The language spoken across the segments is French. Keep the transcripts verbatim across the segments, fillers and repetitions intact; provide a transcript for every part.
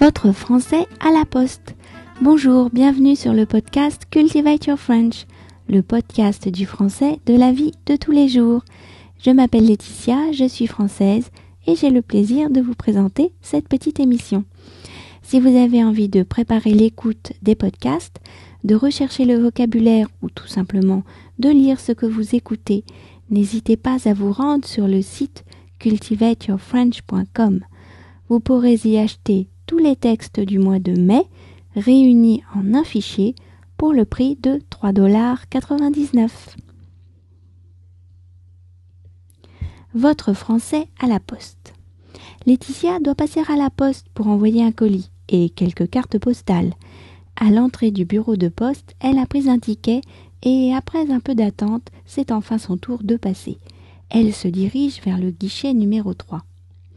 Votre français à la poste. Bonjour, bienvenue sur le podcast Cultivate Your French, le podcast du français de la vie de tous les jours. Je m'appelle Laetitia, je suis française et j'ai le plaisir de vous présenter cette petite émission. Si vous avez envie de préparer l'écoute des podcasts, de rechercher le vocabulaire ou tout simplement de lire ce que vous écoutez, n'hésitez pas à vous rendre sur le site cultivate your french point com. Vous pourrez y acheter tous les textes du mois de mai réunis en un fichier pour le prix de trois dollars quatre-vingt-dix-neuf. Votre français à la poste. Laetitia doit passer à la poste pour envoyer un colis et quelques cartes postales. À l'entrée du bureau de poste, elle a pris un ticket et après un peu d'attente, c'est enfin son tour de passer. Elle se dirige vers le guichet numéro trois.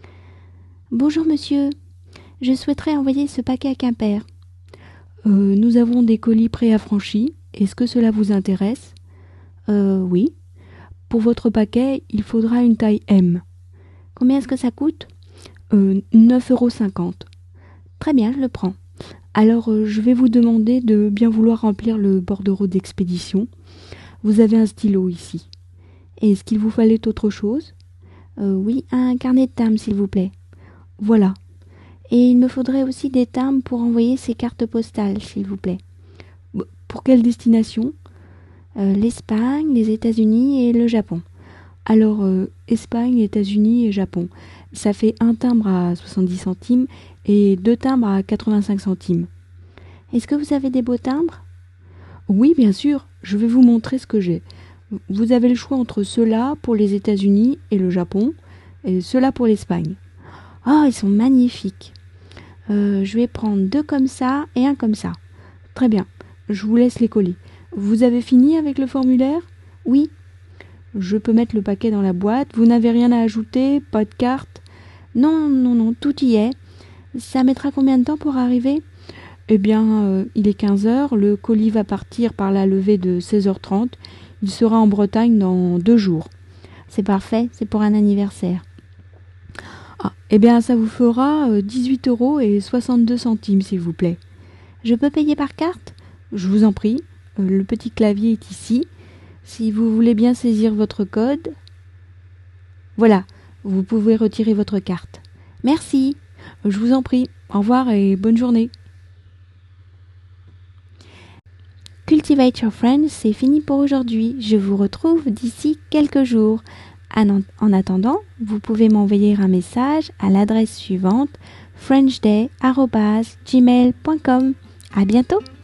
« Bonjour monsieur, je souhaiterais envoyer ce paquet à Quimper. Euh, nous avons des colis préaffranchis. Est-ce que cela vous intéresse ? Euh, oui. Pour votre paquet, il faudra une taille M. Combien est-ce que ça coûte ? euh, neuf euros cinquante. Très bien, je le prends. Alors, euh, je vais vous demander de bien vouloir remplir le bordereau d'expédition. Vous avez un stylo ici. Est-ce qu'il vous fallait autre chose ? euh, Oui, un carnet de timbres, s'il vous plaît. Voilà. Et il me faudrait aussi des timbres pour envoyer ces cartes postales, s'il vous plaît. Pour quelle destination ? euh, L'Espagne, les États-Unis et le Japon. Alors, euh, Espagne, États-Unis et Japon. Ça fait un timbre à soixante-dix centimes et deux timbres à quatre-vingt-cinq centimes. Est-ce que vous avez des beaux timbres ? Oui, bien sûr. Je vais vous montrer ce que j'ai. Vous avez le choix entre ceux-là pour les États-Unis et le Japon et ceux-là pour l'Espagne. Oh, ils sont magnifiques. Euh, je vais prendre deux comme ça et un comme ça. Très bien, je vous laisse les colis. Vous avez fini avec le formulaire ? Oui. Je peux mettre le paquet dans la boîte. Vous n'avez rien à ajouter ? Pas de carte ? Non, non, non, tout y est. Ça mettra combien de temps pour arriver ? Eh bien, euh, il est quinze heures. Le colis va partir par la levée de seize heures trente. Il sera en Bretagne dans deux jours. C'est parfait, c'est pour un anniversaire. Ah, eh bien, ça vous fera euh, dix-huit euros et soixante-deux centimes, s'il vous plaît. Je peux payer par carte ? Je vous en prie. Euh, le petit clavier est ici. Si vous voulez bien saisir votre code. Voilà, vous pouvez retirer votre carte. Merci. Euh, je vous en prie. Au revoir et bonne journée. Cultivate Your French, c'est fini pour aujourd'hui. Je vous retrouve d'ici quelques jours. En attendant, vous pouvez m'envoyer un message à l'adresse suivante frenchday arobase gmail point com. À bientôt!